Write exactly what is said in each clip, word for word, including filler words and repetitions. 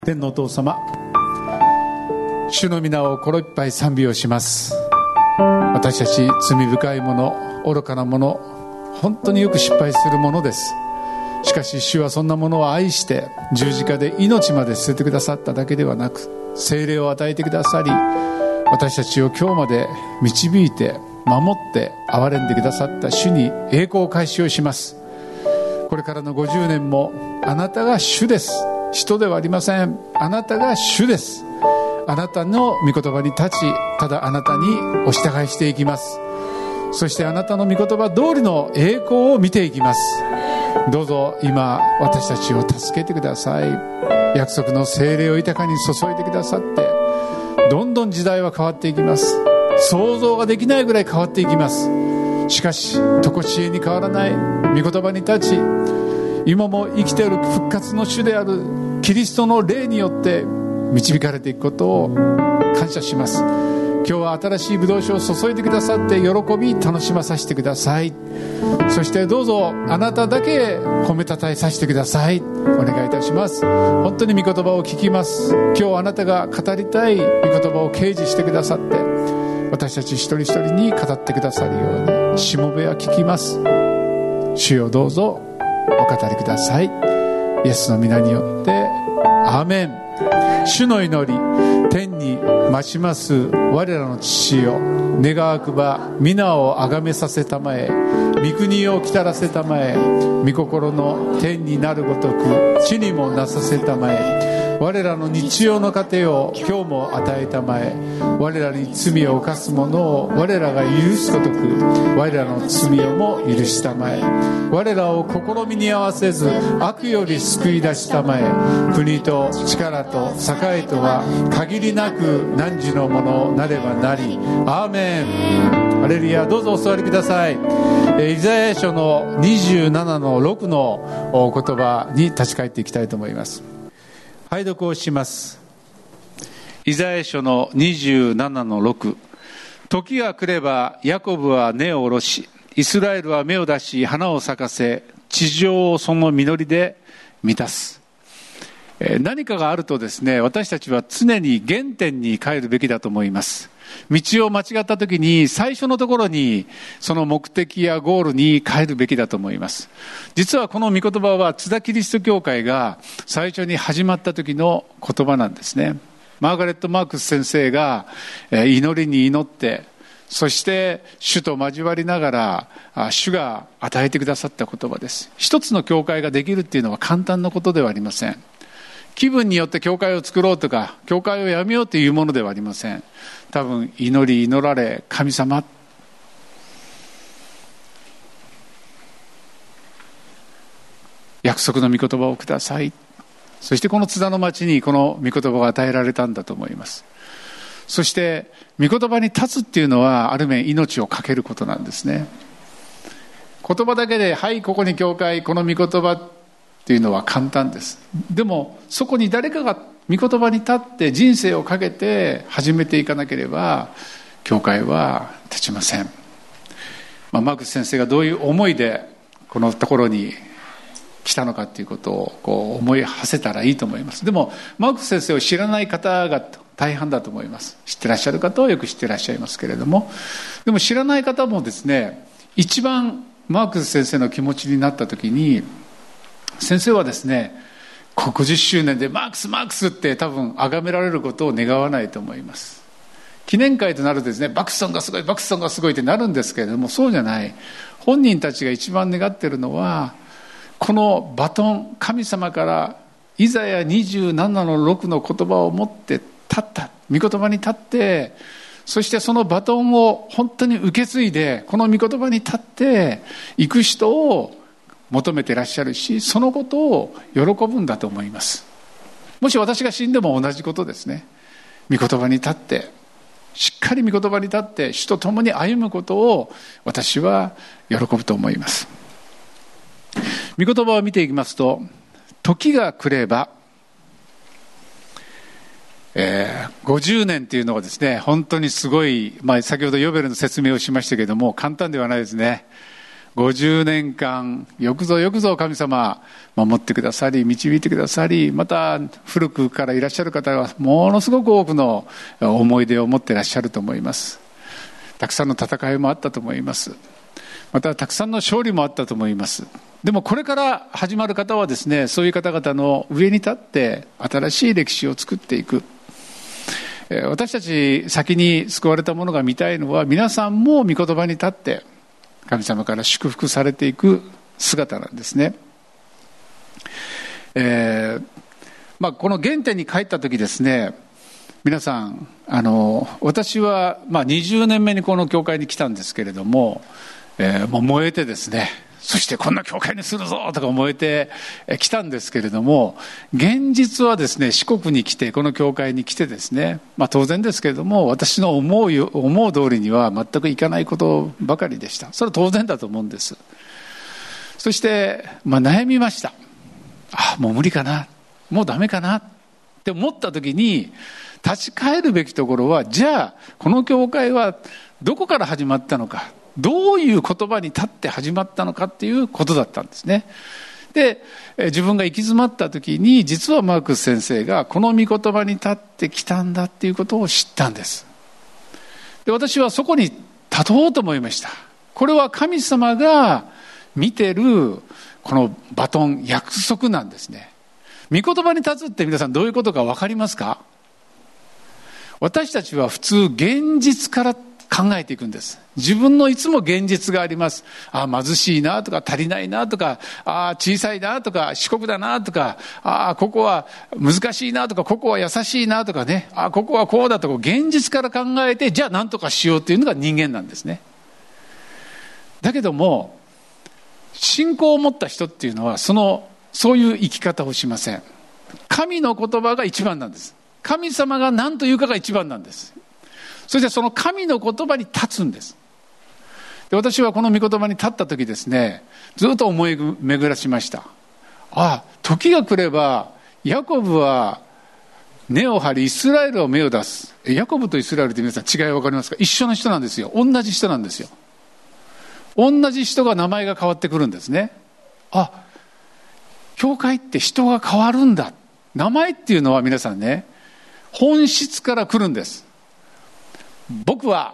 天のお父様、主の皆を心いっぱい賛美をします。私たち罪深いもの、愚かなもの、本当によく失敗するものです。しかし主はそんなものを愛して十字架で命まで捨ててくださっただけではなく、聖霊を与えてくださり、私たちを今日まで導いて守って憐れんでくださった主に栄光を返しをします。これからのごじゅうねんもあなたが主です。人ではありません。あなたが主です。あなたの御言葉に立ち、ただあなたにお従いしていきます。そしてあなたの御言葉通りの栄光を見ていきます。どうぞ今私たちを助けてください。約束の聖霊を豊かに注いでくださって、どんどん時代は変わっていきます。想像ができないぐらい変わっていきます。しかし常しえに変わらない御言葉に立ち、今も生きている復活の主であるキリストの霊によって導かれていくことを感謝します。今日は新しいブドウ酒を注いでくださって喜び楽しまさせてください。そしてどうぞあなただけ褒めたたえさせてください。お願いいたします。本当に御言葉を聞きます。今日あなたが語りたい御言葉を掲示してくださって、私たち一人一人に語ってくださるようにしもべは聞きます。主よどうぞお語りください。イエスの皆によってアーメン。主の祈り、天に増します我らの父よ、願わくば皆をあがめさせたまえ、御国をきたらせたまえ、御心の天になるごとく地にもなさせたまえ、我らの日曜の糧を今日も与えたまえ、我らに罪を犯す者を我らが許すことく我らの罪をも許したまえ、我らを試みに合わせず悪より救い出したまえ、国と力と栄とは限りなく汝のものなればなり。アーメン。ハレルヤ。どうぞお座りください。イザヤ書のにじゅうななのろくのお言葉に立ち返っていきたいと思います。拝読をします。イザヤ書のにじゅうななのろく。時が来ればヤコブは根を下ろし、イスラエルは芽を出し花を咲かせ、地上をその実りで満たす。何かがあるとですね、私たちは常に原点に帰るべきだと思います。道を間違った時に最初のところにその目的やゴールに帰るべきだと思います。実はこの御言葉は津田キリスト教会が最初に始まった時の言葉なんですね。マーガレット・マークス先生が祈りに祈って、そして主と交わりながら主が与えてくださった言葉です。一つの教会ができるっていうのは簡単なことではありません。気分によって教会を作ろうとか教会をやめようというものではありません。多分祈り祈られ、神様約束の御言葉をください、そしてこの津田の町にこの御言葉が与えられたんだと思います。そして御言葉に立つっていうのはある面命を懸けることなんですね。言葉だけではいここに教会、この御言葉っていうのは簡単です。でもそこに誰かが御言葉に立って人生をかけて始めていかなければ教会は立ちません。まあ、マークス先生がどういう思いでこのところに来たのかということをこう思い馳せたらいいと思います。でもマークス先生を知らない方が大半だと思います。知ってらっしゃる方はよく知ってらっしゃいますけれども、でも知らない方もですね、一番マークス先生の気持ちになった時に、先生はですね、ごじゅっしゅうねんでマークスマークスって多分崇められることを願わないと思います。記念会となるとですね、バクソンがすごいバクソンがすごいってなるんですけれども、そうじゃない。本人たちが一番願っているのは、このバトン、神様からイザヤにじゅうななのろくの言葉を持って立った、御言葉に立って、そしてそのバトンを本当に受け継いでこの御言葉に立っていく人を求めていらっしゃるし、そのことを喜ぶんだと思います。もし私が死んでも同じことですね。御言葉に立って、しっかり御言葉に立って主と共に歩むことを私は喜ぶと思います。御言葉を見ていきますと、時が来れば、えー、ごじゅうねんというのはですね、本当にすごい、まあ、先ほどヨベルの説明をしましたけれども簡単ではないですね。 ごじゅうねんかんよくぞよくぞ神様守ってくださり導いてくださり、また古くからいらっしゃる方はものすごく多くの思い出を持っていらっしゃると思います。たくさんの戦いもあったと思います。またたくさんの勝利もあったと思います。でもこれから始まる方はですね、そういう方々の上に立って新しい歴史を作っていく。私たち先に救われた者が見たいのは、皆さんも御言葉に立って神様から祝福されていく姿なんですね。えーまあ、この原点に帰った時ですね、皆さんあの私は、まあ、にじゅうねんめにこの教会に来たんですけれども、えー、もう燃えてですね、そしてこんな教会にするぞとか燃えてきたんですけれども、現実はですね、四国に来てこの教会に来てですね、まあ、当然ですけれども私の思う思う通りには全くいかないことばかりでした。それは当然だと思うんです。そして、まあ、悩みました。あもう無理かな、もうダメかなって思った時に、立ち返るべきところは、じゃあこの教会はどこから始まったのか、どういう言葉に立って始まったのかっていうことだったんですね。で、自分が行き詰まった時に、実はマークス先生がこの御言葉に立ってきたんだっていうことを知ったんです。で、私はそこに立とうと思いました。これは神様が見てるこのバトン、約束なんですね。御言葉に立つって皆さんどういうことか分かりますか？私たちは普通現実から考えていくんです。自分のいつも現実があります。ああ貧しいなとか、足りないなとか、ああ小さいなとか、四国だなとか、ああここは難しいなとか、ここは優しいなとかね、ああここはこうだとか、現実から考えて、じゃあ何とかしようっていうのが人間なんですね。だけども信仰を持った人っていうのはそのそういう生き方をしません。神の言葉が一番なんです。神様が何というかが一番なんです。そしてその神の言葉に立つんです。で、私はこの御言葉に立った時ですね、ずっと思い巡らしました。ああ時が来ればヤコブは根を張りイスラエルは芽を出す。ヤコブとイスラエルって皆さん違い分かりますか？一緒の人なんですよ。同じ人なんですよ。同じ人が名前が変わってくるんですね。あ、教会って人が変わるんだ。名前っていうのは皆さんね、本質から来るんです。僕は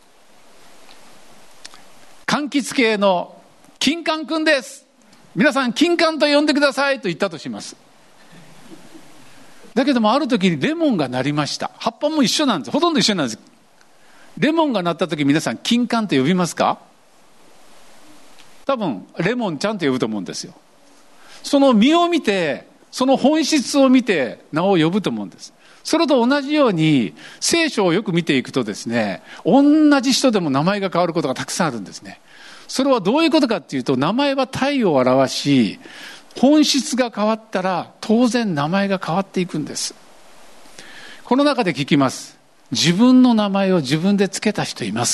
柑橘系の金柑くんです。皆さん金柑と呼んでくださいと言ったとします。だけどもある時にレモンが鳴りました。葉っぱも一緒なんです。ほとんど一緒なんです。レモンが鳴った時皆さん金柑と呼びますか？多分レモンちゃんと呼ぶと思うんですよ。その実を見て、その本質を見て名を呼ぶと思うんです。それと同じように聖書をよく見ていくとですね、同じ人でも名前が変わることがたくさんあるんですね。それはどういうことかっていうと、名前は体を表し、本質が変わったら当然名前が変わっていくんです。この中で聞きます。自分の名前を自分でつけた人います？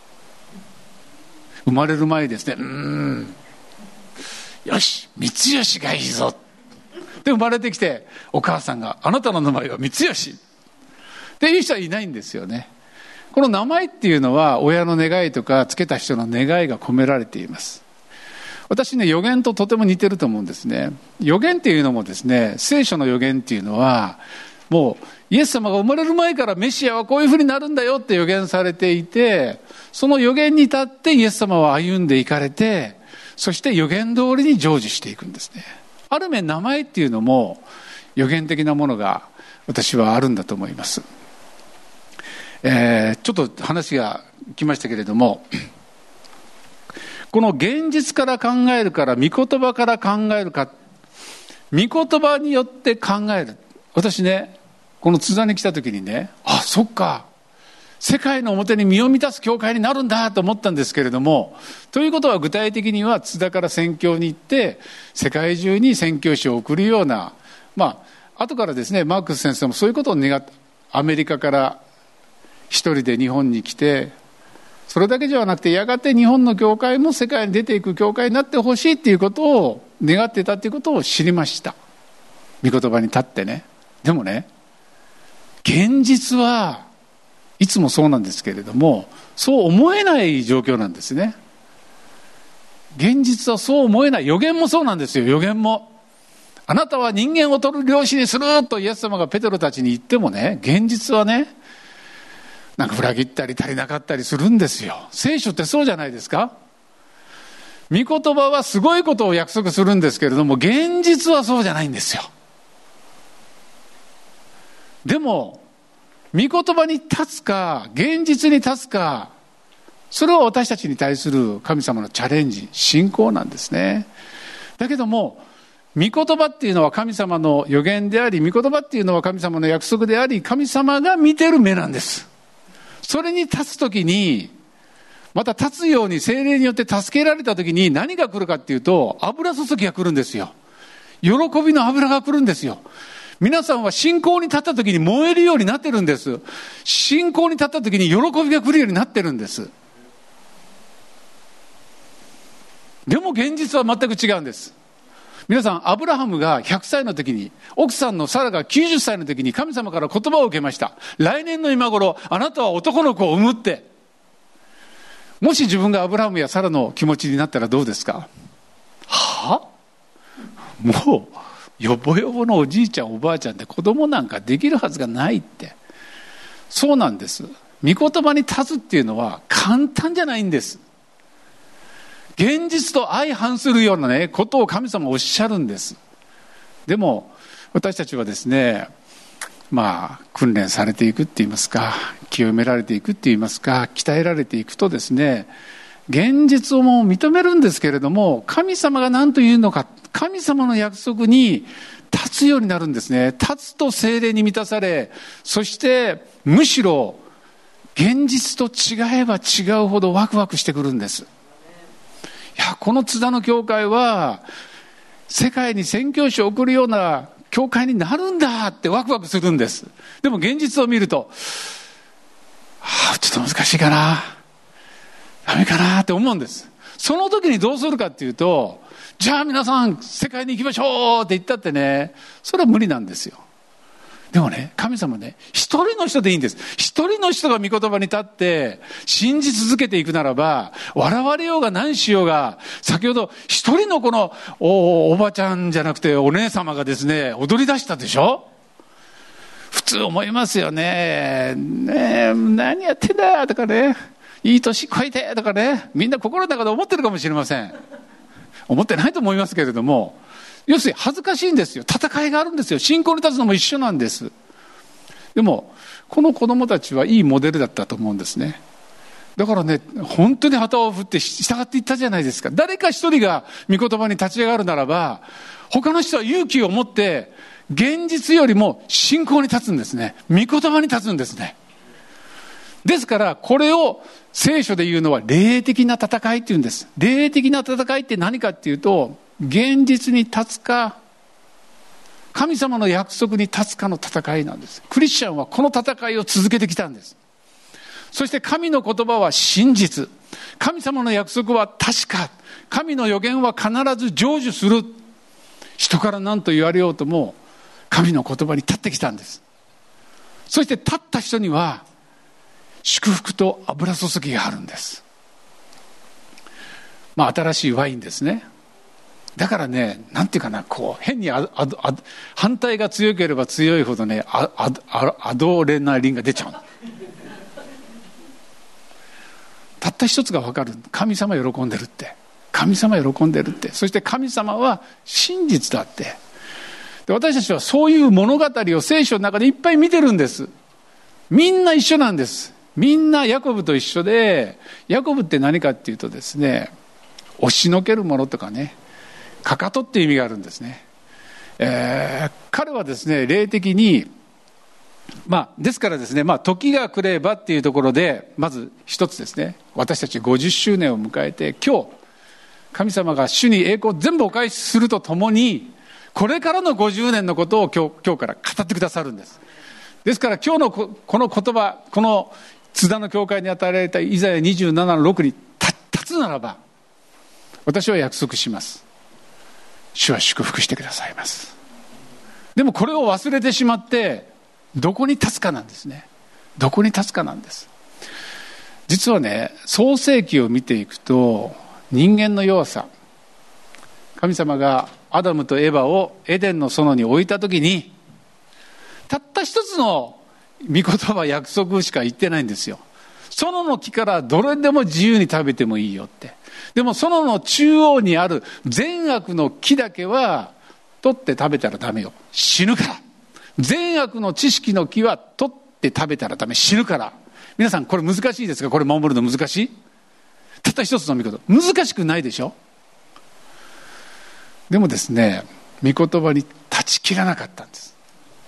生まれる前ですね、うーんよし三吉がいいぞで生まれてきて、お母さんがあなたの名前は三吉っていう人はいないんですよね。この名前っていうのは親の願いとかつけた人の願いが込められています。私ね、予言ととても似てると思うんですね。予言っていうのもですね、聖書の予言っていうのはもうイエス様が生まれる前からメシアはこういうふうになるんだよって予言されていて、その予言に立ってイエス様は歩んでいかれて、そして予言通りに成就していくんですね。ある面名前っていうのも予言的なものが私はあるんだと思います。えー、ちょっと話が来ましたけれども、この現実から考えるから御言葉から考えるか、御言葉によって考える。私ね、この津田に来た時にね、あ、そっか、世界の表に身を満たす教会になるんだと思ったんですけれども、ということは具体的には津田から宣教に行って世界中に宣教師を送るような、まあ後からですね、マークス先生もそういうことを願って、アメリカから一人で日本に来て、それだけではなくてやがて日本の教会も世界に出ていく教会になってほしいっていうことを願ってたっていうことを知りました。御言葉に立ってね。でもね、現実はいつもそうなんですけれども、そう思えない状況なんですね。 現実はそう思えない。預言もそうなんですよ。預言もあなたは人間を取る漁師にするとイエス様がペテロたちに言ってもね、現実はね、なんか裏切ったり足りなかったりするんですよ。聖書ってそうじゃないですか。御言葉はすごいことを約束するんですけれども、現実はそうじゃないんですよ。でも御言葉に立つか現実に立つか、それは私たちに対する神様のチャレンジ、信仰なんですね。だけども御言葉っていうのは神様の預言であり、御言葉っていうのは神様の約束であり、神様が見てる目なんです。それに立つときに、また立つように聖霊によって助けられたときに何が来るかっていうと、油注ぎが来るんですよ。喜びの油が来るんですよ。皆さんは信仰に立ったときに燃えるようになってるんです。信仰に立ったときに喜びが来るようになってるんです。でも現実は全く違うんです。皆さん、アブラハムがひゃくさいの時に、奥さんのサラがきゅうじゅっさいの時に神様から言葉を受けました。来年の今頃、あなたは男の子を産むって。もし自分がアブラハムやサラの気持ちになったらどうですか？はぁ？もうよぼよぼのおじいちゃんおばあちゃんで子供なんかできるはずがないって。そうなんです。御言葉に立つっていうのは簡単じゃないんです。現実と相反するようなね、ことを神様おっしゃるんです。でも私たちはですね、まあ訓練されていくって言いますか、清められていくって言いますか、鍛えられていくとですね、現実をもう認めるんですけれども、神様が何と言うのか、神様の約束に立つようになるんですね。立つと聖霊に満たされ、そしてむしろ現実と違えば違うほどワクワクしてくるんです。いや、この津田の教会は世界に宣教師を送るような教会になるんだってワクワクするんです。でも現実を見ると、はあ、ちょっと難しいかな、ダメかなって思うんです。その時にどうするかっていうと、じゃあ皆さん世界に行きましょうって言ったってね、それは無理なんですよ。でもね、神様ね、一人の人でいいんです。一人の人が御言葉に立って信じ続けていくならば、笑われようが何しようが、先ほど一人のこの お, おばちゃんじゃなくてお姉様がですね、踊り出したでしょ。普通思いますよね。ねえ、何やってんだとかね、いい年こいてとかね、みんな心の中で思ってるかもしれません。思ってないと思いますけれども、要するに恥ずかしいんですよ。戦いがあるんですよ。信仰に立つのも一緒なんです。でもこの子供たちはいいモデルだったと思うんですね。だからね、本当に旗を振って従っていったじゃないですか。誰か一人が御言葉に立ち上がるならば、他の人は勇気を持って現実よりも信仰に立つんですね。御言葉に立つんですね。ですからこれを聖書で言うのは霊的な戦いっていうんです。霊的な戦いって何かっていうと、現実に立つか神様の約束に立つかの戦いなんです。クリスチャンはこの戦いを続けてきたんです。そして神の言葉は真実、神様の約束は確か、神の預言は必ず成就する。人から何と言われようとも神の言葉に立ってきたんです。そして立った人には祝福と油注ぎがあるんです。まあ新しいワインですね。だからね、なんていうかな、こう変にあああ反対が強ければ強いほどね、あああアドレナリンが出ちゃう。たった一つが分かる。神様喜んでるって、神様喜んでるって、そして神様は真実だって。で、私たちはそういう物語を聖書の中でいっぱい見てるんです。みんな一緒なんです。みんなヤコブと一緒で、ヤコブって何かっていうとですね、押しのけるものとかね、かかとっていう意味があるんですね。えー、彼はですね、霊的に、まあですからですね、まあ時が来ればっていうところで、まず一つですね、私たちごじゅっしゅうねんを迎えて、今日神様が主に栄光を全部お返しするとともに、これからのごじゅうねんのことを今日、今日から語ってくださるんです。ですから今日のこの言葉、この津田の教会に与えられたイザヤにじゅうななのろくに立つならば、私は約束します。主は祝福してくださいます。でもこれを忘れてしまってどこに立つかなんですね。どこに立つかなんです。実はね、創世記を見ていくと、 人間の弱さ。神様がアダムとエバをエデンの園に置いたときに、たった一つの御言葉、約束しか言ってないんですよ。園の木からどれでも自由に食べてもいいよって。でも園の中央にある善悪の木だけは取って食べたらダメよ、死ぬから。善悪の知識の木は取って食べたらダメ、死ぬから。皆さんこれ難しいですか？これ守るの難しい？たった一つの御言葉、難しくないでしょ。でもですね、御言葉に断ち切らなかったんです。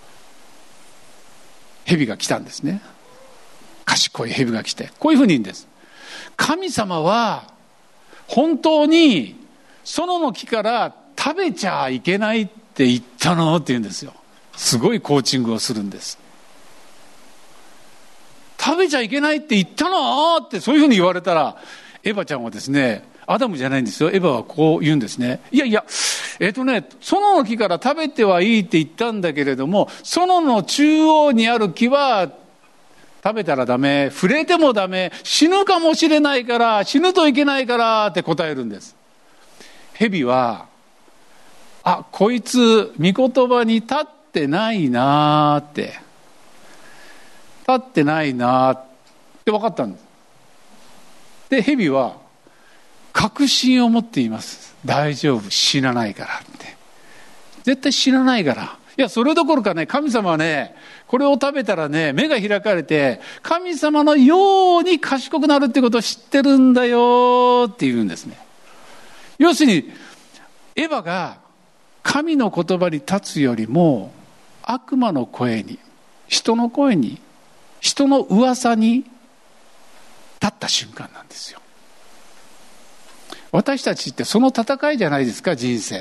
蛇が来たんですね。賢い蛇が来てこういうふうに言うんです。神様は本当に園の木から食べちゃいけないって言ったのって言うんですよ。すごいコーチングをするんです。食べちゃいけないって言ったのってそういうふうに言われたら、エバちゃんはですね、アダムじゃないんですよ。エバはこう言うんですね。いやいや、えっとね、園の木から食べてはいいって言ったんだけれども、園の中央にある木は食べたらダメ、触れてもダメ、死ぬかもしれないから、死ぬといけないからって答えるんです。蛇は、あ、こいつ御言葉に立ってないなーって、立ってないなーって分かったんです。で、蛇は確信を持っています。大丈夫、死なないからって。絶対死なないから。いや、それどころかね、神様はね、これを食べたらね、目が開かれて、神様のように賢くなるってことを知ってるんだよって言うんですね。要するに、エヴァが神の言葉に立つよりも、悪魔の声に、人の声に、人の噂に立った瞬間なんですよ。私たちってその戦いじゃないですか、人生。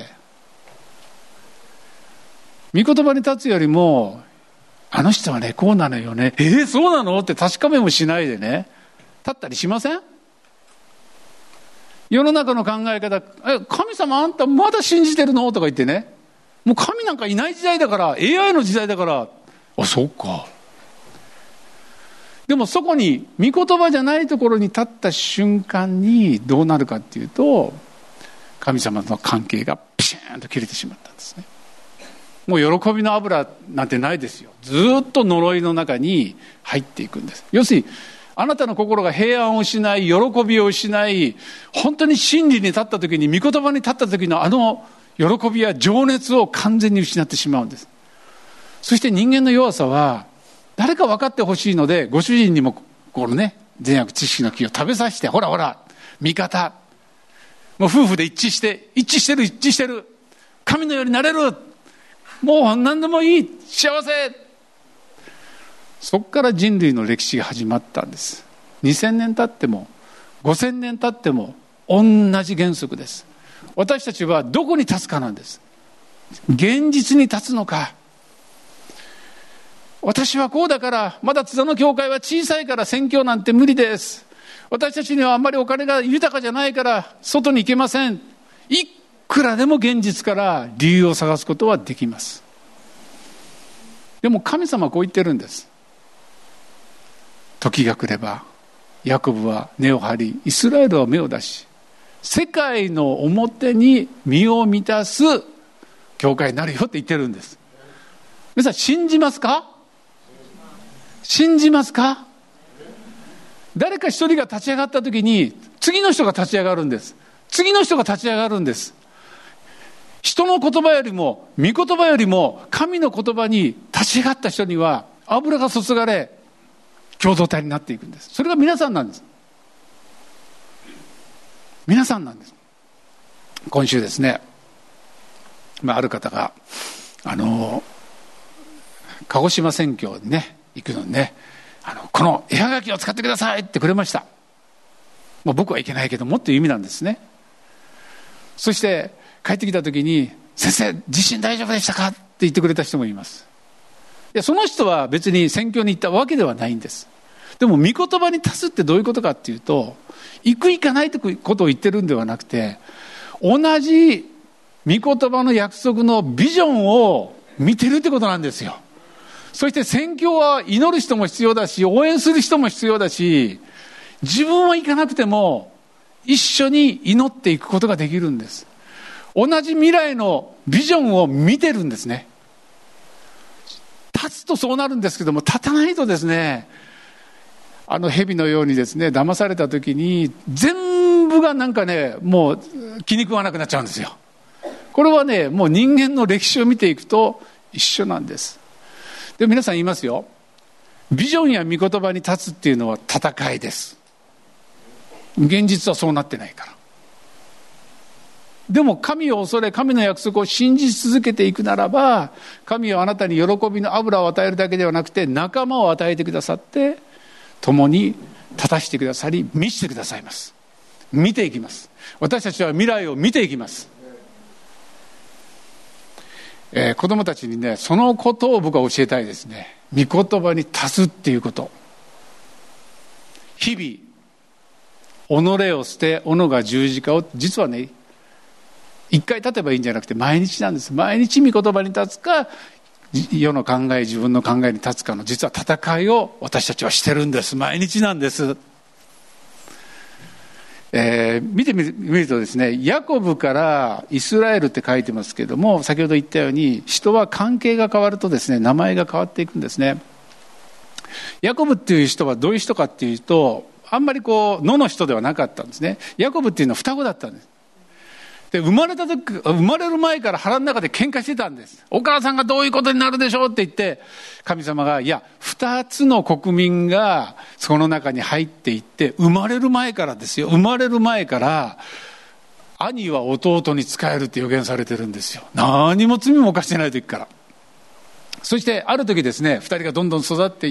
御言葉に立つよりも、あの人はね、こうなのよね。えー、そうなのって確かめもしないでね、立ったりしません？世の中の考え方、え、神様あんたまだ信じてるのとか言ってね、もう神なんかいない時代だから、エーアイ の時代だから、あ、そうか。でもそこに御言葉じゃないところに立った瞬間にどうなるかっていうと、神様との関係がピシーンと切れてしまったんですね。もう喜びの油なんてないですよ。ずっと呪いの中に入っていくんです。要するにあなたの心が平安を失い、喜びを失い、本当に真理に立った時に、御言葉に立った時のあの喜びや情熱を完全に失ってしまうんです。そして人間の弱さは、誰か分かってほしいので、ご主人にもこのね、善悪知識の木を食べさせて、ほらほら、味方。もう夫婦で一致して、一致してる一致してる。神のようになれる。もう何でもいい。幸せ。そこから人類の歴史が始まったんです。にせんねん経っても、ごせんねん経っても、同じ原則です。私たちはどこに立つかなんです。現実に立つのか。私はこうだから、まだ津田の教会は小さいから宣教なんて無理です。私たちにはあんまりお金が豊かじゃないから外に行けません。いくらでも現実から理由を探すことはできます。でも神様はこう言ってるんです。時が来ればヤコブは根を張り、イスラエルは芽を出し、世界の表に身を満たす教会になるよって言ってるんです。皆さん信じますか？信じますか？誰か一人が立ち上がった時に次の人が立ち上がるんです。次の人が立ち上がるんです。人の言葉よりも御言葉よりも神の言葉に立ち上がった人には油が注がれ、共同体になっていくんです。それが皆さんなんです。皆さんなんです。今週ですね、まあ、ある方があの鹿児島宣教にね行くのにね、あのこの絵はがきを使ってくださいってくれました。もう僕はいけないけどもっていう意味なんですね。そして帰ってきた時に、先生地震大丈夫でしたかって言ってくれた人もいます。いや、その人は別に宣教に行ったわけではないんです。でも御言葉に立つってどういうことかっていうと、行く行かないということを言ってるんではなくて、同じ御言葉の約束のビジョンを見てるってことなんですよ。そして宣教は祈る人も必要だし、応援する人も必要だし、自分は行かなくても一緒に祈っていくことができるんです。同じ未来のビジョンを見てるんですね。立つとそうなるんですけども、立たないとですね、あの蛇のようにですね、騙された時に全部がなんかね、もう気に食わなくなっちゃうんですよ。これはね、もう人間の歴史を見ていくと一緒なんです。でも皆さん言いますよ、ビジョンや御言葉に立つっていうのは戦いです。現実はそうなってないから。でも神を恐れ、神の約束を信じ続けていくならば、神はあなたに喜びの油を与えるだけではなくて、仲間を与えてくださって共に立たせてくださり、見せてくださいます。見ていきます。私たちは未来を見ていきます。えー、子供たちにね、そのことを僕は教えたいですね。御言葉に立つっていうこと。日々己を捨て、己が十字架を、実はね、一回立てばいいんじゃなくて毎日なんです。毎日御言葉に立つか、世の考え、自分の考えに立つかの、実は戦いを私たちはしてるんです。毎日なんです。えー、見てみるとですね、ヤコブからイスラエルって書いてますけども、先ほど言ったように人は関係が変わるとですね、名前が変わっていくんですね。ヤコブっていう人はどういう人かっていうと、あんまりこう野の人ではなかったんですね。ヤコブっていうのは双子だったんです。で、生まれた時、生まれる前から腹の中で喧嘩してたんです。お母さんがどういうことになるでしょうって言って、神様が、いや、二つの国民がその中に入っていって、生まれる前からですよ。生まれる前から、兄は弟に仕えるって予言されてるんですよ。何も罪も犯してない時から。そしてある時ですね、二人がどんどん育っていって、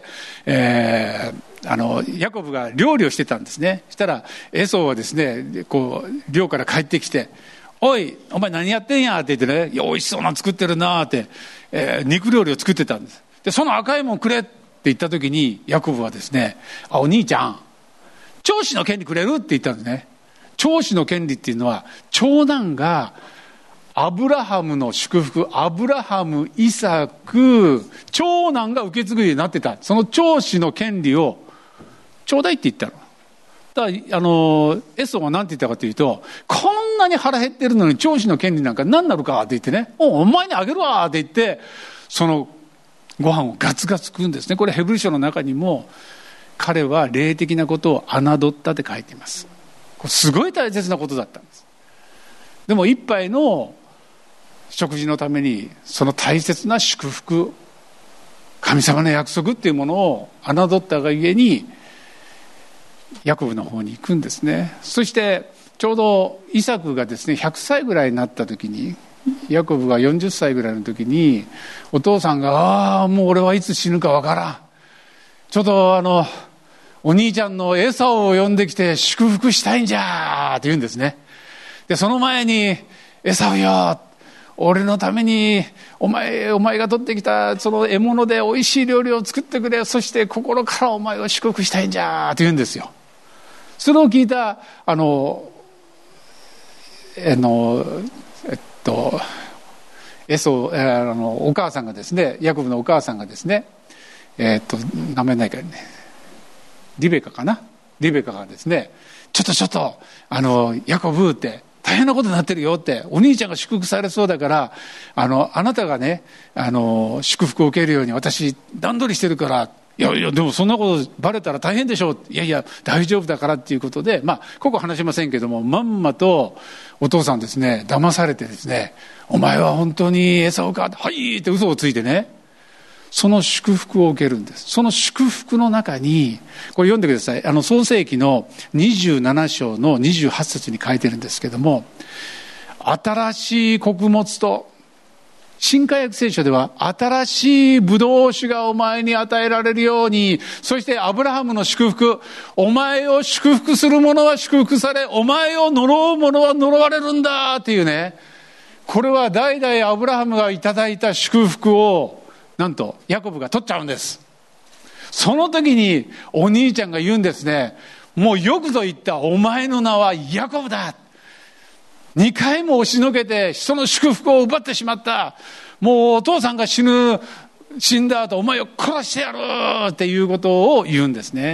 えーあのヤコブが料理をしてたんですね。したらエソーはですね、こう漁から帰ってきて、おいお前何やってんやって言ってね、いや美味しそうなの作ってるなって、えー、肉料理を作ってたんです。で、その赤いもんくれって言った時にヤコブはですね、あ、お兄ちゃん長子の権利くれるって言ったんですね。長子の権利っていうのは、長男がアブラハムの祝福、アブラハム、イサク、長男が受け継ぐようになってた。その長子の権利をちょうだいって言ったの。だからあのエソは何て言ったかというと、こんなに腹減ってるのに長子の権利なんか何なるかって言ってね、おお前にあげるわって言って、そのご飯をガツガツ食うんですね。これヘブル書の中にも、彼は霊的なことを侮ったって書いています。これすごい大切なことだったんです。でも一杯の食事のために、その大切な祝福、神様の約束っていうものを侮ったがゆえに、ヤコブの方に行くんですね。そしてちょうどイサクがですねひゃくさいぐらいになった時に、ヤコブがよんじゅっさいぐらいの時に、お父さんが、ああもう俺はいつ死ぬかわからん、ちょっとあのお兄ちゃんのエサを呼んできて祝福したいんじゃーって言うんですね。で、その前に、エサウよ、俺のためにお前お前が取ってきたその獲物でおいしい料理を作ってくれ、そして心からお前を祝福したいんじゃーって言うんですよ。それを聞いたあのあのえっとエソあのお母さんがですね、ヤコブのお母さんがですね、えっと名前ないからね、リベカかな、リベカがですね、ちょっとちょっとあのヤコブって大変なことになってるよって、お兄ちゃんが祝福されそうだから、あのあなたがね、あの祝福を受けるように私段取りしてるから、いやいやでもそんなことバレたら大変でしょう、いやいや大丈夫だからっていうことで、まあここ話しませんけども、まんまとお父さんですね騙されてですね、お前は本当にエサをか、はいって嘘をついてね、その祝福を受けるんです。その祝福の中に、これ読んでください。あの創世記のにじゅうなな章のにじゅうはち節に書いてるんですけども、新しい穀物と、新海訳聖書では新しいブドウ酒がお前に与えられるように、そしてアブラハムの祝福、お前を祝福する者は祝福され、お前を呪う者は呪われるんだっていうね、これは代々アブラハムがいただいた祝福をなんとヤコブが取っちゃうんです。その時にお兄ちゃんが言うんですね、もうよくぞ言った、お前の名はヤコブだ。にかいも押しのけて人の祝福を奪ってしまった、もうお父さんが死ぬ死んだ後お前を殺してやるっていうことを言うんですね。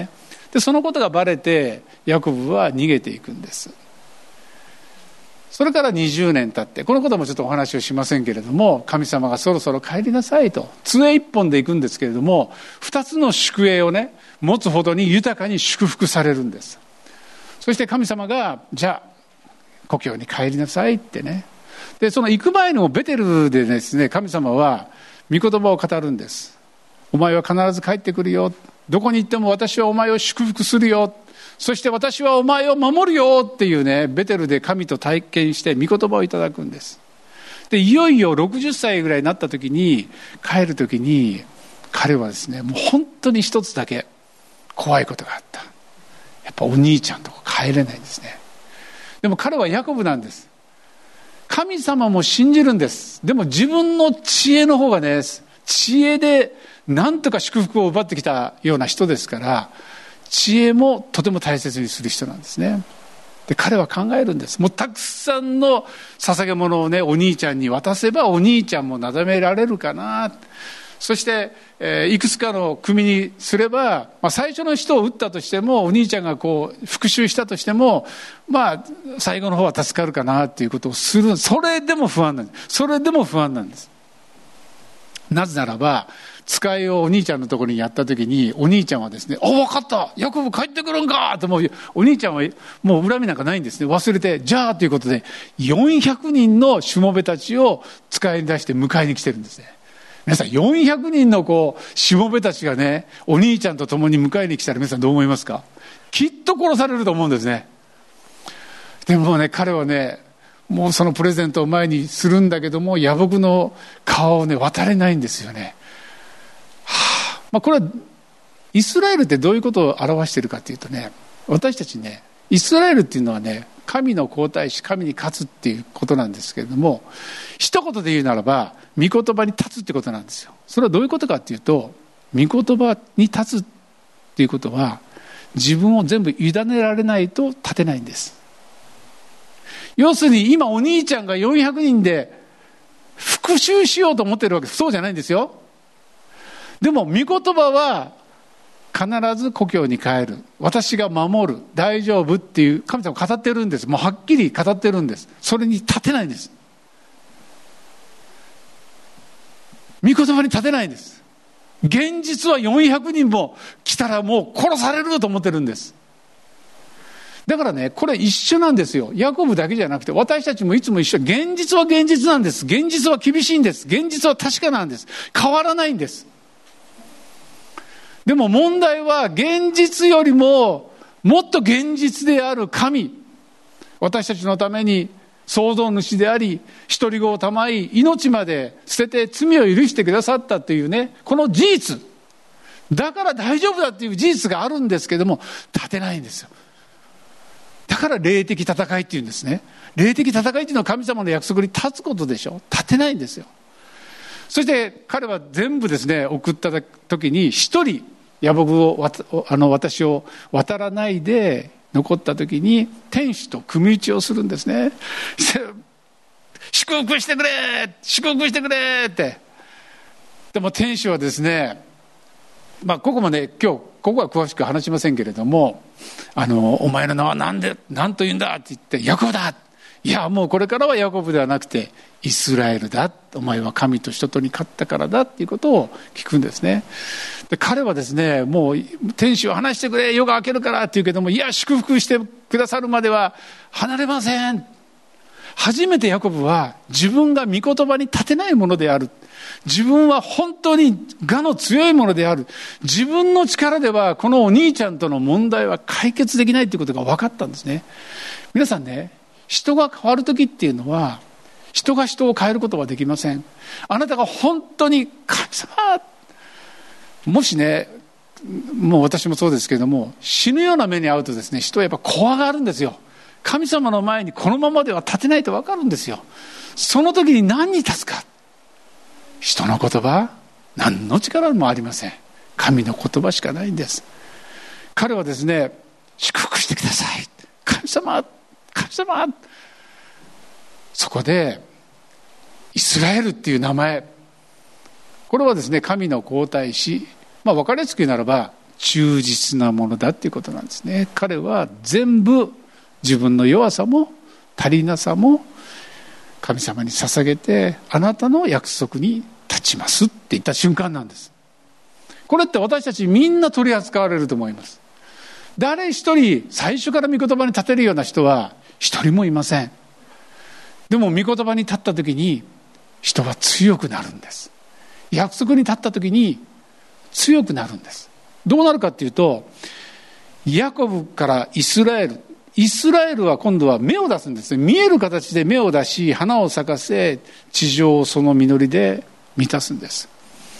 でそのことがバレてヤコブは逃げていくんです。それからにじゅうねん経って、このこともちょっとお話をしませんけれども、神様がそろそろ帰りなさいと杖一本で行くんですけれども、二つの宿営をね持つほどに豊かに祝福されるんです。そして神様がじゃあ故郷に帰りなさいってね。でその行く前のベテルでですね、神様は御言葉を語るんです。お前は必ず帰ってくるよ、どこに行っても私はお前を祝福するよ、そして私はお前を守るよっていうね、ベテルで神と体験して御言葉をいただくんです。でいよいよろくじゅっさいぐらいになった時に、帰る時に彼はですね、もう本当に一つだけ怖いことがあった。やっぱお兄ちゃんとこ帰れないんですね。でも彼はヤコブなんです。神様も信じるんです。でも自分の知恵の方がね、知恵で何とか祝福を奪ってきたような人ですから、知恵もとても大切にする人なんですね。で彼は考えるんです。もうたくさんの捧げ物をねお兄ちゃんに渡せばお兄ちゃんもなだめられるかな。そして、えー、いくつかの組にすれば、まあ、最初の人を撃ったとしてもお兄ちゃんがこう復讐したとしても、まあ最後の方は助かるかなっていうことをする。それでも不安なんです。それでも不安なんです。なぜならば使いをお兄ちゃんのところにやった時に、お兄ちゃんはですね、あ、分かった、ヤコブ帰ってくるんかと、もうお兄ちゃんはもう恨みなんかないんですね。忘れて、じゃあということでよんひゃくにんのしもべたちを使いに出して迎えに来てるんですね。皆さんよんひゃくにんのこうしもべたちがねお兄ちゃんと共に迎えに来たら、皆さんどう思いますか？きっと殺されると思うんですね。でもね、彼はね、もうそのプレゼントを前にするんだけども、野木の川をね渡れないんですよね。はあ、まあ、これはイスラエルってどういうことを表しているかというとね、私たちね、イスラエルっていうのはね、神の皇太子、神に勝つっていうことなんですけれども、一言で言うならば御言葉に立つってことなんですよ。それはどういうことかっていうと、御言葉に立つっていうことは自分を全部委ねられないと立てないんです。要するに今お兄ちゃんがよんひゃくにんで復讐しようと思ってるわけです。そうじゃないんですよ。でも御言葉は必ず故郷に帰る、私が守る、大丈夫っていう神様を語ってるんです。もうはっきり語ってるんです。それに立てないんです。御言葉に立てないんです。現実はよんひゃくにんも来たらもう殺されると思ってるんです。だからね、これ一緒なんですよ。ヤコブだけじゃなくて私たちもいつも一緒。現実は現実なんです。現実は厳しいんです。現実は確かなんです。変わらないんです。でも問題は現実よりももっと現実である神、私たちのために創造主であり独り子をたまい命まで捨てて罪を許してくださったというね、この事実だから大丈夫だっていう事実があるんですけども、立てないんですよ。だから霊的戦いっていうんですね。霊的戦いっていうのは神様の約束に立つことでしょ。立てないんですよ。そして彼は全部ですね送った時に一人野木をあの私を渡らないで残った時に天使と組み打ちをするんですね。祝福してくれ祝福してくれって。でも天使はですね、まあここもね今日ここは詳しく話しませんけれども、あのお前の名は何で何と言うんだって言って、ヤコブだ、いやもうこれからはヤコブではなくてイスラエルだ、お前は神と人とに勝ったからだっていうことを聞くんですね。で彼はですね、もう天使を離してくれ、夜が明けるからって言うけども、いや祝福してくださるまでは離れません。初めてヤコブは自分が御言葉に立てないものである、自分は本当に我の強いものである、自分の力ではこのお兄ちゃんとの問題は解決できないということが分かったんですね。皆さんね、人が変わる時っていうのは人が人を変えることはできません。あなたが本当に神様、もしね、もう私もそうですけれども、死ぬような目に遭うとですね、人はやっぱ怖がるんですよ。神様の前にこのままでは立てないと分かるんですよ。その時に何に立つか、人の言葉、何の力もありません。神の言葉しかないんです。彼はですね、祝福してください、神様神様。そこでイスラエルっていう名前、これはですね神の皇太子、まあ分かりやすく言うならば忠実なものだっていうことなんですね。彼は全部自分の弱さも足りなさも神様に捧げて、あなたの約束に立ちますって言った瞬間なんです。これって私たちみんな取り扱われると思います。誰一人最初から御言葉に立てるような人は一人もいません。でも御言葉に立った時に人は強くなるんです。約束に立った時に強くなるんです。どうなるかっていうと、ヤコブからイスラエル、イスラエルは今度は芽を出すんですね。見える形で芽を出し、花を咲かせ、地上をその実りで満たすんです。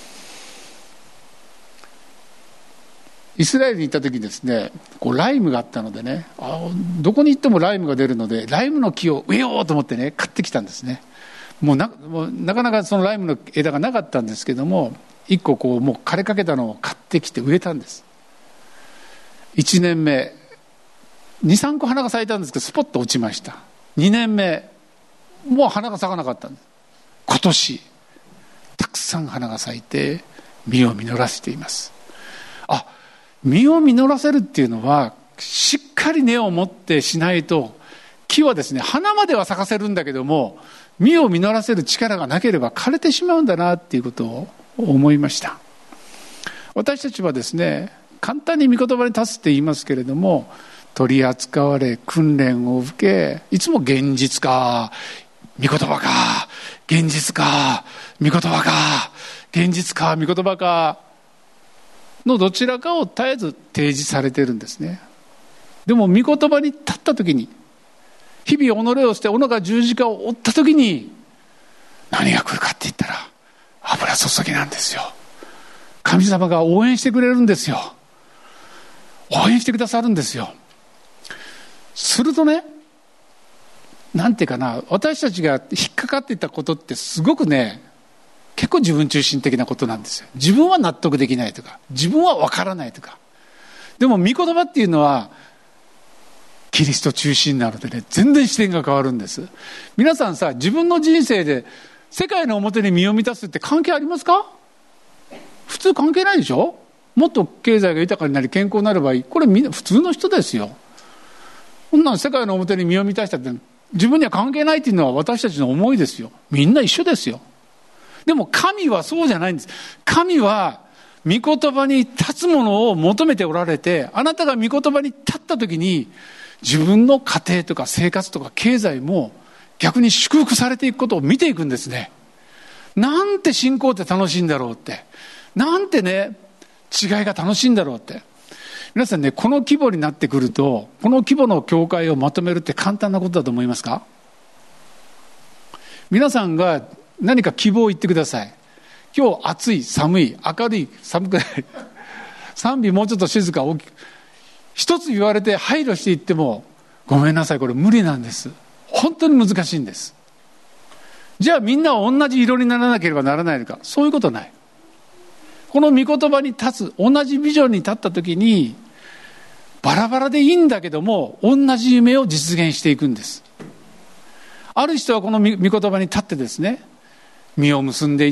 イスラエルに行った時にですね、こうライムがあったのでね、あ、どこに行ってもライムが出るので、ライムの木を植えようと思ってね、買ってきたんですね。もう な, もうなかなかそのライムの枝がなかったんですけども、一個こうもう枯れかけたのを買ってきて植えたんです。いちねんめ、にさんこ花が咲いたんですけど、スポッと落ちました。にねんめ、もう花が咲かなかったんです。今年たくさん花が咲いて実を実らせています。あ、実を実らせるっていうのは、しっかり根を持ってしないと、木はですね、花までは咲かせるんだけども、実を実らせる力がなければ枯れてしまうんだなっていうことを思いました。私たちはですね、簡単に御言葉に立つって言いますけれども、取り扱われ訓練を受け、いつも現実か御言葉か現実か御言葉か現実か御言葉かのどちらかを絶えず提示されているんですね。でも御言葉に立った時に、日々己を捨て己が十字架を追った時に何が来るかって言ったら、油注ぎなんですよ。神様が応援してくれるんですよ。応援してくださるんですよ。するとね、なんていうかな、私たちが引っかかっていたことってすごくね、結構自分中心的なことなんですよ。自分は納得できないとか、自分は分からないとか。でも御言葉っていうのはキリスト中心なのでね、全然視点が変わるんです。皆さんさ、自分の人生で世界の表に身を満たすって関係ありますか？普通関係ないでしょ。もっと経済が豊かになり健康になればいい、これみんな普通の人ですよ。こんな世界の表に身を満たしたって自分には関係ないっていうのは私たちの思いですよ。みんな一緒ですよ。でも神はそうじゃないんです。神は御言葉に立つものを求めておられて、あなたが御言葉に立った時に自分の家庭とか生活とか経済も逆に祝福されていくことを見ていくんですね。なんて信仰って楽しいんだろうって、なんてね違いが楽しいんだろうって。皆さんね、この規模になってくると、この規模の教会をまとめるって簡単なことだと思いますか？皆さんが何か希望を言ってください。今日暑い、寒い、明るい、寒くない賛美もうちょっと静か、大きく一つ言われて配慮していっても、ごめんなさい、これ無理なんです。本当に難しいんです。じゃあみんなは同じ色にならなければならないのか？そういうことない。この御言葉に立つ、同じビジョンに立った時に、バラバラでいいんだけども同じ夢を実現していくんです。ある人はこの御言葉に立ってですね、実を結んでいって、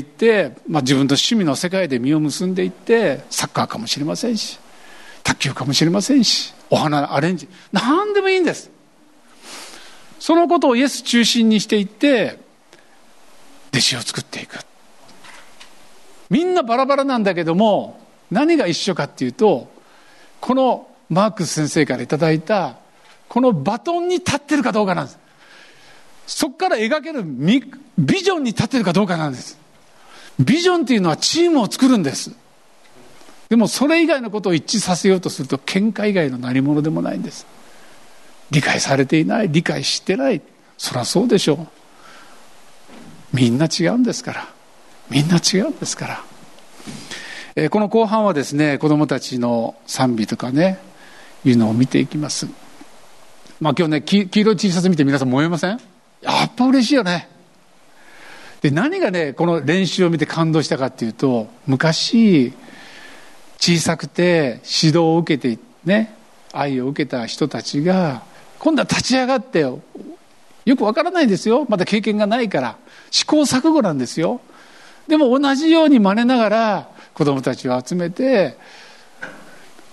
まあ、自分と趣味の世界で実を結んでいって、サッカーかもしれませんし、卓球かもしれませんし、お花アレンジ、何でもいいんです。そのことをイエス中心にしていって弟子を作っていく。みんなバラバラなんだけども、何が一緒かっていうと、このマークス先生からいただいたこのバトンに立ってるかどうかなんです。そこから描けるビジョンに立ってるかどうかなんです。ビジョンっていうのはチームを作るんです。でもそれ以外のことを一致させようとすると、喧嘩以外の何者でもないんです。理解されていない、理解してない、そりゃそうでしょう。みんな違うんですから、みんな違うんですから、えー、この後半はですね、子どもたちの賛美とかね、いうのを見ていきます。まあ今日ね、黄色い T シャツ見て皆さん燃えません？やっぱ嬉しいよね。で、何がねこの練習を見て感動したかっていうと、昔小さくて指導を受けてね、愛を受けた人たちが今度は立ち上がって、よくわからないですよ、まだ経験がないから試行錯誤なんですよ。でも同じように真似ながら子どもたちを集めて、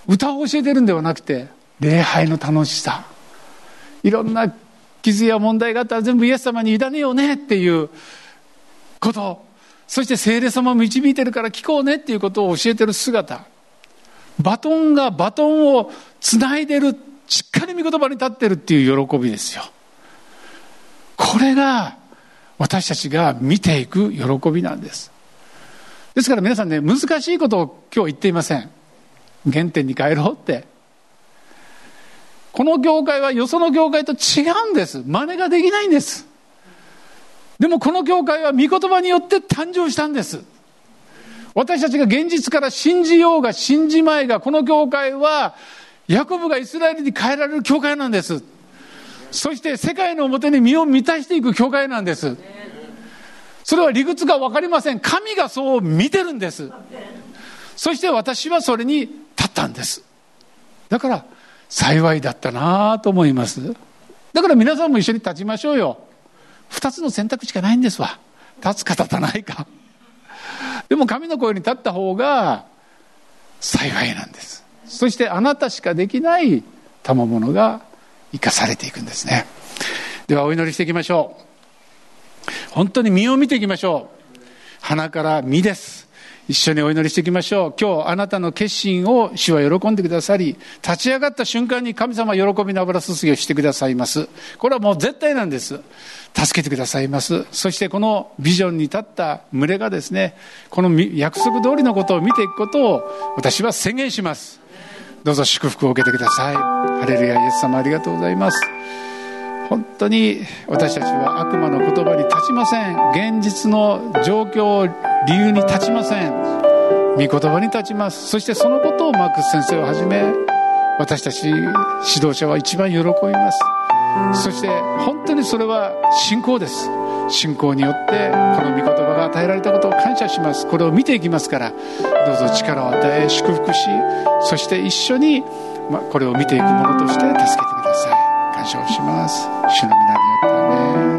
歌を教えてるんではなくて、礼拝の楽しさ、いろんな傷や問題があったら全部イエス様に委ねようねっていうこと、そして聖霊様を導いてるから聞こうねっていうことを教えてる姿、バトンがバトンをつないでる、しっかり御言葉に立ってるっていう喜びですよ。これが私たちが見ていく喜びなんです。ですから皆さんね、難しいことを今日言っていません。原点に帰ろうって。この教会はよその教会と違うんです。真似ができないんです。でもこの教会は御言葉によって誕生したんです。私たちが現実から信じようが信じまいが、この教会はヤコブがイスラエルに変えられる教会なんです。そして世界の表に身を満たしていく教会なんです。それは理屈が分かりません。神がそう見てるんです。そして私はそれに立ったんです。だから幸いだったなと思います。だから皆さんも一緒に立ちましょうよ。二つの選択しかないんですわ。立つか立たないか。でも神の声に立った方が幸いなんです。そしてあなたしかできない賜物が生かされていくんですね。ではお祈りしていきましょう。本当に実を見ていきましょう。花から実です。一緒にお祈りしていきましょう。今日あなたの決心を主は喜んでくださり、立ち上がった瞬間に神様は喜びの油注ぎをしてくださいます。これはもう絶対なんです。助けてくださいます。そしてこのビジョンに立った群れがですね、この約束通りのことを見ていくことを私は宣言します。どうぞ祝福を受けてください。ハレルヤ、イエス様ありがとうございます。本当に私たちは悪魔の言葉に立ちません。現実の状況、理由に立ちません。御言葉に立ちます。そしてそのことをマークス先生をはじめ、私たち指導者は一番喜びます。そして本当にそれは信仰です。信仰によってこの御言葉が与えられたことを感謝します。これを見ていきますから、どうぞ力を与え祝福し、そして一緒にこれを見ていくものとして助けてください。感謝をします。主の皆によってアメン。